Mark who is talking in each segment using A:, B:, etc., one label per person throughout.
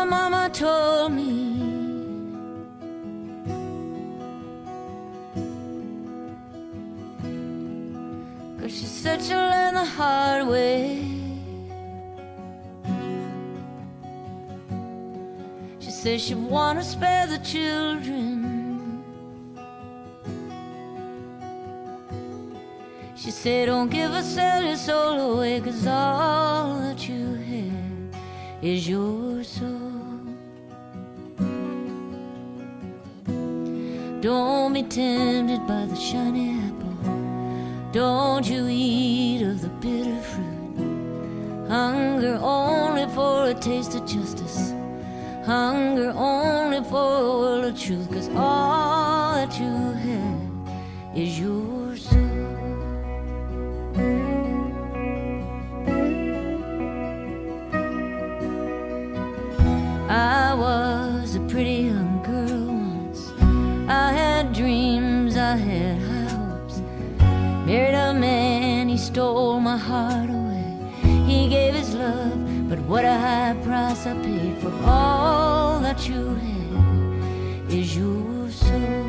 A: my mama told me. She said she'll learn the hard way. She said she wanna spare the children. She said don't give her, sell your soul away, 'cause all that you have is your soul. Don't be tempted by the shiny apple. Don't you eat of the bitter fruit. Hunger only for a taste of justice. Hunger only for a world of truth. 'Cause all that you have is your soul. I was a pretty young girl once. I had dreams, I had hopes. Married a man, he stole my heart away. He gave his love, but what a high price I paid. For all that you have is your soul.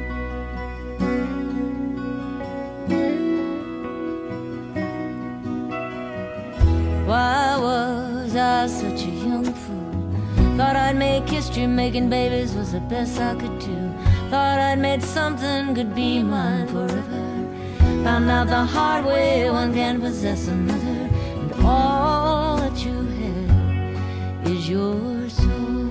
A: Why was I such a young fool? Thought I'd make history, making babies was the best I could do. Thought I'd made something could be mine forever. Found out the hard way one can possess another. And all that you have is your soul.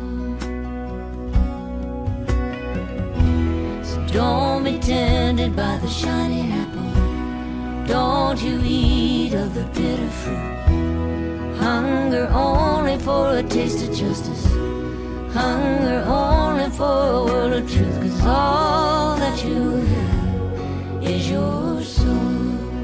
A: So don't be tempted by the shiny apple. Don't you eat of the bitter fruit. Hunger only for a taste of justice. Hunger only for a world of truth. 'Cause all that you have is your soul.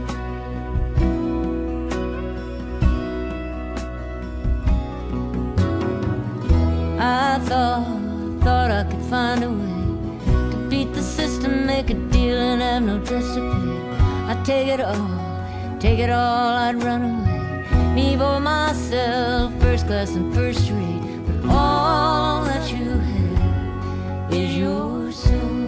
A: I thought I could find a way to beat the system, make a deal and have no debts to pay. I'd take it all, I'd run away. Me for myself, first class and first rate. But all that you have is your soul.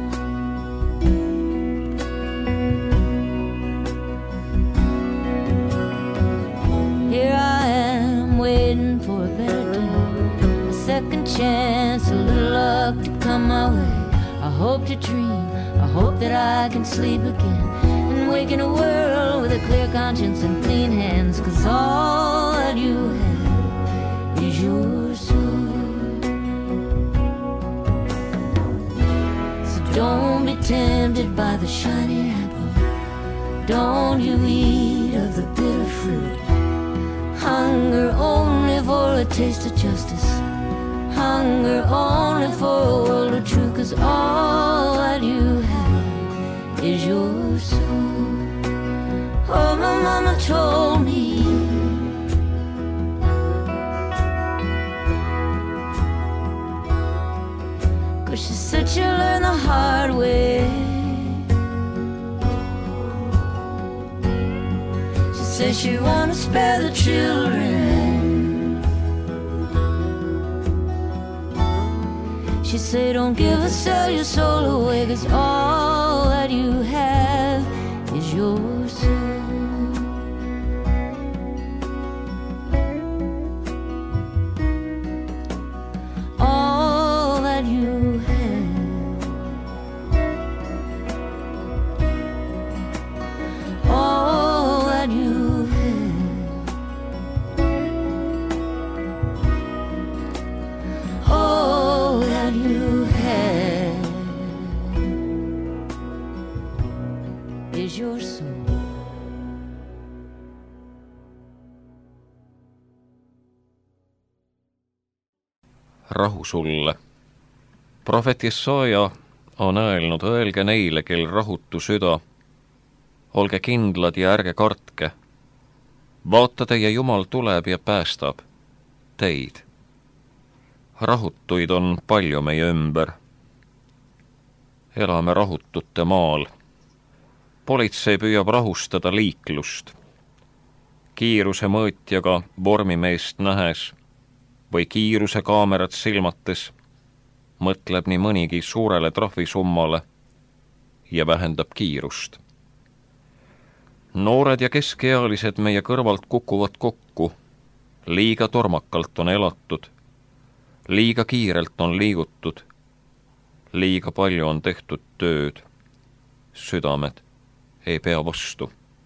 A: Here I am waiting for a better day, a second chance, a little luck to come my way. I hope to dream, I hope that I can sleep again and wake in a world with a clear conscience and clean hands. 'Cause all that you have is your soul. So don't be tempted by the shiny apple. Don't you eat of the bitter fruit. Hunger only for a taste of justice. Hunger only for a world of truth. 'Cause all that you have is your soul. Oh, my mama told me. She said she'll learn the hard way. She said she wanna spare the children. She said don't give her, sell your soul away. 'Cause all that you have is your soul. All that you is your soul.
B: Rahu sulle. Prohvet Jesaja on öelnud, öelge neile, kel rahutu süda, olge kindlad ja ärge kartke. Vaata, teie Jumal tuleb ja päästab teid. Rahutuid on palju meie ümber. Elame rahutute maal. Politsei püüab rahustada liiklust. Kiiruse mõõtjaga vormimeest nähes või kiirusekaamerat silmates mõtleb nii mõnigi suurele trahvisummale ja vähendab kiirust. Noored ja keskealised meie kõrvalt kukuvad kokku, liiga tormakalt on elatud, liiga kiirelt on liigutud, liiga palju on tehtud tööd, südamed ei pea vastu.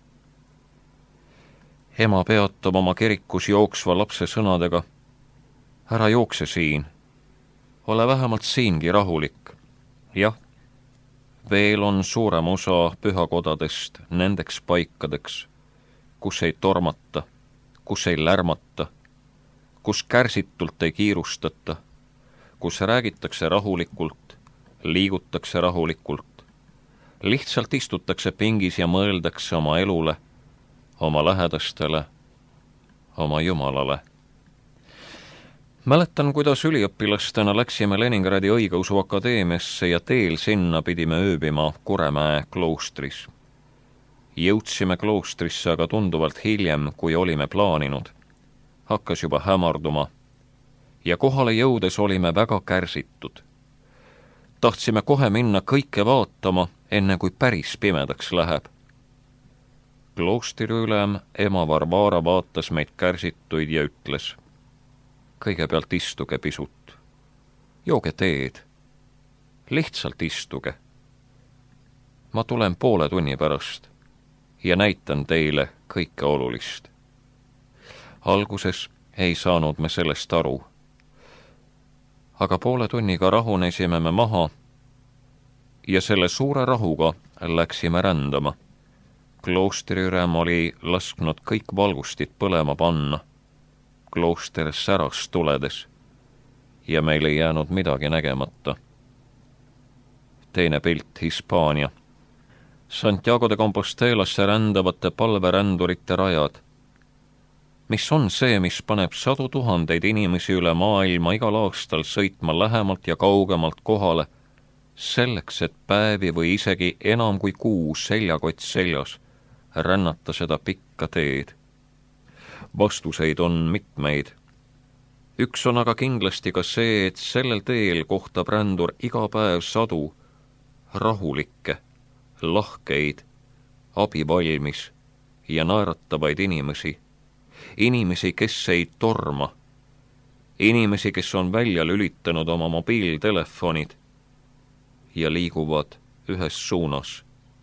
B: Ema peatab oma kirikus jooksva lapse sõnadega: ära jookse siin, ole vähemalt siingi rahulik. Jah, veel on suurem osa pühakodadest nendeks paikadeks, kus ei tormata, kus ei lärmata, kus kärsitult ei kiirustata, kus räägitakse rahulikult, liigutakse rahulikult, lihtsalt istutakse pingis ja mõeldakse oma elule, oma lähedastele, oma Jumalale. Mäletan, kuidas üliõpilastena läksime Leningradi õigeusu akadeemiasse ja teel sinna pidime ööbima Kuremäe kloostris. Jõudsime kloostrisse aga tunduvalt hiljem, kui olime plaaninud. Hakkas juba hämarduma ja kohale jõudes olime väga kärsitud. Tahtsime kohe minna kõike vaatama, enne kui päris pimedaks läheb. Kloostriülem ema Varvara vaatas meid kärsituid ja ütles: kõigepealt istuge pisut, jooge teed, lihtsalt istuge. Ma tulen poole tunni pärast ja näitan teile kõike olulist. Alguses ei saanud me sellest aru, aga poole tunniga rahunesime me maha ja selle suure rahuga läksime rändama. Kloostriürem oli lasknud kõik valgustid põlema panna. Klooster säras tuledes ja meil ei jäänud midagi nägemata. Teine pilt, Hispaania. Santiago de Compostelasse rändavate palverändurite rajad. Mis on see, mis paneb 100 000 inimesi üle maailma igal aastal sõitma lähemalt ja kaugemalt kohale, selleks, et päevi või isegi enam kui kuu seljakott seljas rännata seda pikka teed? Vastuseid on mitmeid. Üks on aga kindlasti ka see, et sellel teel kohtab rändur iga päev 100 rahulikke, lahkeid, abivalmis ja naeratavaid inimesi. Inimesi, kes ei torma. Inimesi, kes on välja lülitanud oma mobiiltelefonid ja liiguvad ühes suunas.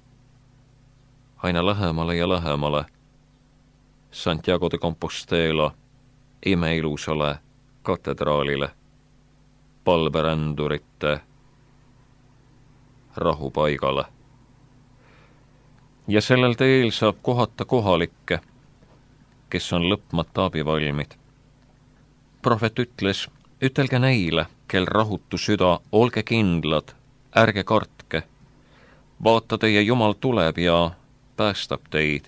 B: Aina lähemale ja lähemale Santiago de Compostela imeilusale katedraalile, palverändurite rahupaigale. Ja sellel teel saab kohata kohalikke, kes on lõpmata abivalmid. Prohvet ütles: ütelge neile, kel rahutu süda, olge kindlad, ärge kartke. Vaata, teie Jumal tuleb ja päästab teid.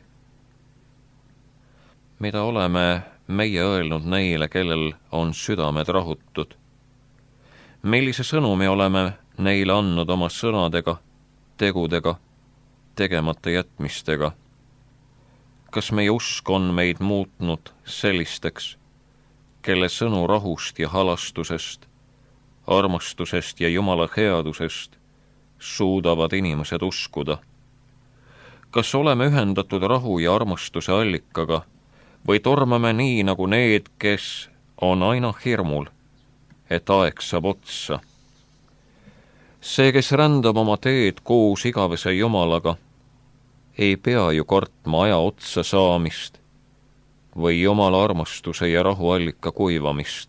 B: Mida oleme meie öelnud neile, kellel on südamed rahutud? Millise sõnumi oleme neile andnud oma sõnadega, tegudega, tegemata jätmistega? Kas meie usk on meid muutnud sellisteks, kelle sõnu rahust ja halastusest, armastusest ja Jumala headusest suudavad inimesed uskuda? Kas oleme ühendatud rahu ja armastuse allikaga või tormame nii nagu need, kes on aina hirmul, et aeg saab otsa? See, kes rändab oma teed koos igavese Jumalaga, ei pea ju kartma aja otsa saamist või Jumala armastuse ja rahuallika kuivamist.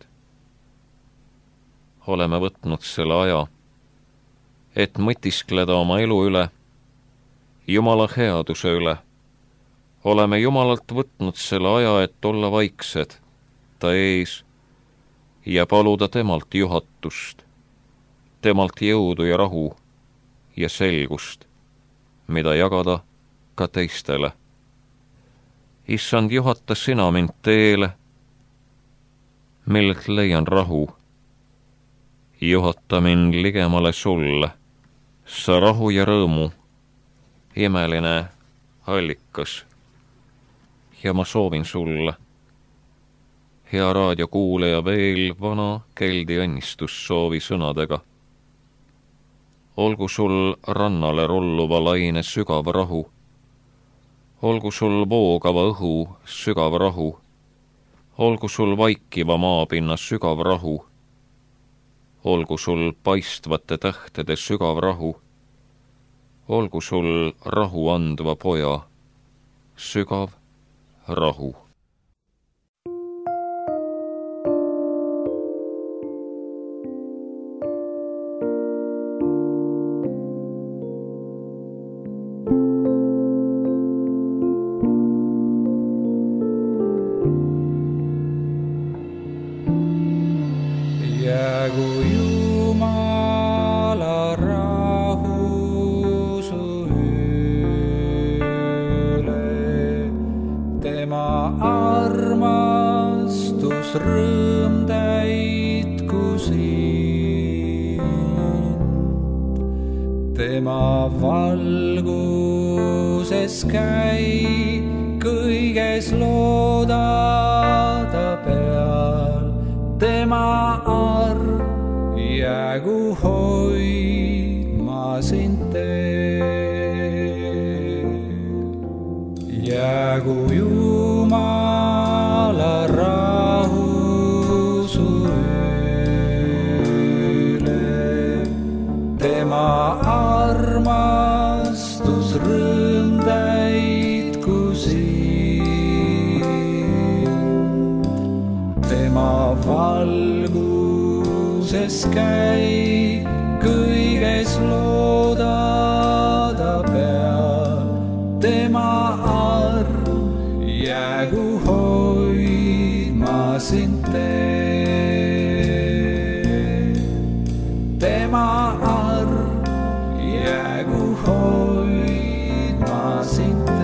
B: Oleme võtnud selle aja, et mõtiskleda oma elu üle, Jumala headuse üle. Oleme Jumalalt võtnud selle aja, et olla vaiksed ta ees ja paluda temalt juhatust, temalt jõudu ja rahu ja selgust, mida jagada ka teistele. Issand, juhata sina mind teele, millelt leian rahu. Juhata mind ligemale sulle, sa rahu ja rõõmu, imeline allikas. Ja ma soovin sulle hea raadiokuuleja veel vana keldi õnnistussoovi sõnadega. Olgu sul rannale rolluva laine sügav rahu, olgu sul voogava õhu sügav rahu, olgu sul vaikiva maapinna sügav rahu, olgu sul paistvate tähtede sügav rahu, olgu sul rahu andva poja sügav rahu.
C: Jäägu Jumala rahu su üle, tema armastus rõõm täitku sind, tema valguses käi, kõiges looda ta peal, tema jäägu hoidma sind teel. Jäägu Jumala rahu su üle, tema armastus rõõm täitku sind, tema valguses käi, kõiges looda ta peal, tema arm jäägu hoidma sind teel. Tema arm jäägu hoidma sind teel.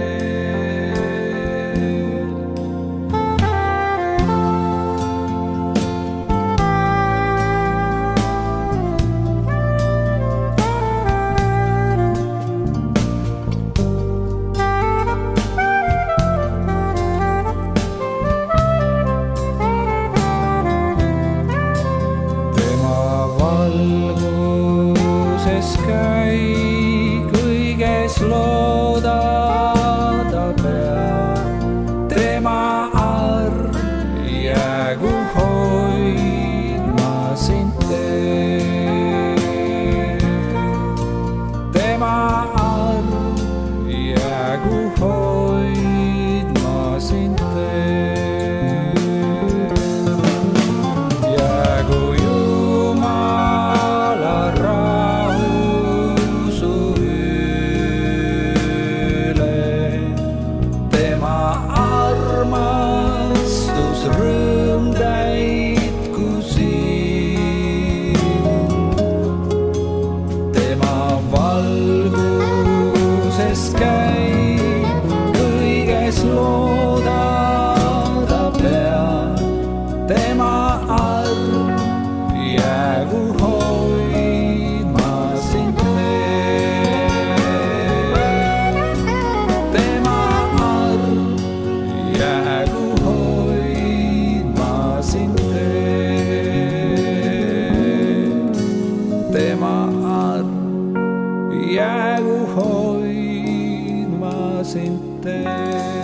C: Kõiges looda ta peal, tema arm jäägu hoidma sind teel. Tema arm jäägu hoidma sind teel. Jäägu Jumala rõõm täitku sind, tema valguses käi, kõiges looda ta peal, tema arm jäägu hoidma sind teel. Tema arm jäägu sind teel, tema arm jäägu hoidma sind teel.